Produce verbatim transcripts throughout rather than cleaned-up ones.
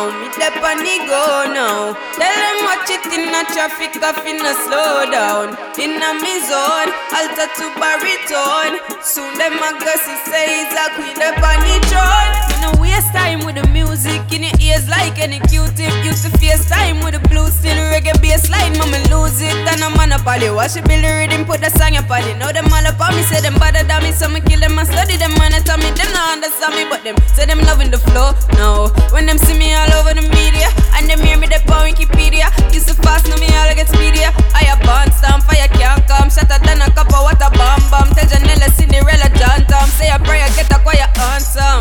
now, me dep on the go now. Tell them watch it in a traffic, I finna slow down. In a me zone, alter to baritone. Soon them a go see say it's a queen dep on the throne. You know waste time with the music in your ears like any Q-tip. Used to face time with the blues, still reggae bass line, mama lose it. And I'm on a poly, watch it build the rhythm, put the song up on it. Now them all up on me, say them bother than me, so me kill them and study them and tell me them not understand me, but them say them loving the flow. No, when them see me all over the media and them hear me they on Wikipedia. Used to fast, now me all get speedier. I a bond stamp, fire can't come, shatter than a cup of water bomb bomb. Tell Janella, Cinderella, John Tom, say a prayer, get a quiet answer.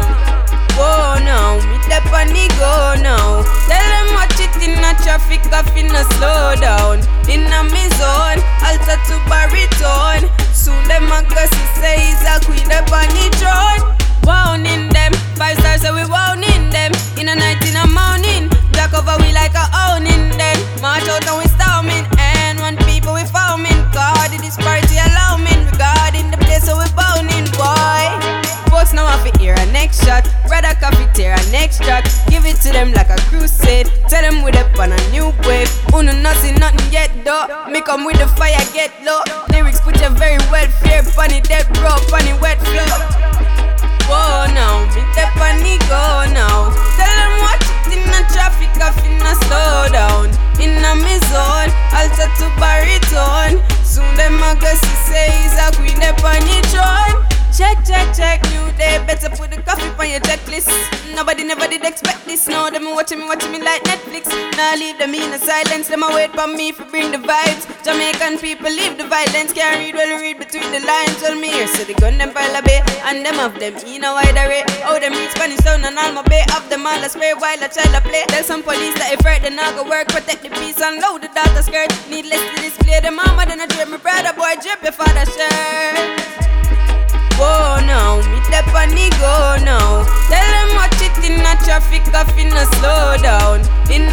Whoa now, me dep on the go now. Tell them watch it in a traffic, I finna slow down. In a me zone, alter to baritone. Soon them a go see say he's a queen dep on the throne. Wound in them, five stars so we wound in them. In a night in a morning, black over we like a owning them. March out and we storming, and one people we foaming. God in this party alarming, regarding the place so we bounding, boy. Folks now have to hear a next shot, rather coffee tear a next track. Give it to them like a crusade, tell them we up on a new wave. Uno nothing, nothing yet though, me come with the fire get low. Lyrics put you very wet, fear, funny dead bro, funny wet flow. Whoa now, me dep on the go now. Tell them watch it in the traffic, I finna slow down. In a me zone, alter to baritone. Soon them a go see say he's a queen dep on the throne. Check, check, check, new day, better put the coffee on your checklist. Nobody never did expect this, now them watching me, watching me like Netflix. Now leave them in a silence, them a wait for me for bring the vibes. Jamaican people leave the violence, can't read well, read between the lines. Tell me here, so the gun them pile a bay, and them of them in a wide array. Oh, them read Spanish town and all my bay, of them all a spray while a child a play. Tell some police that if right, they not go work, protect the peace and load the daughter skirt. Needless to display, the mama then a drip, my brother boy drip your father shirt. Whoa now, me dep on the go now. Tell them watch it in a traffic, I finna slow down. In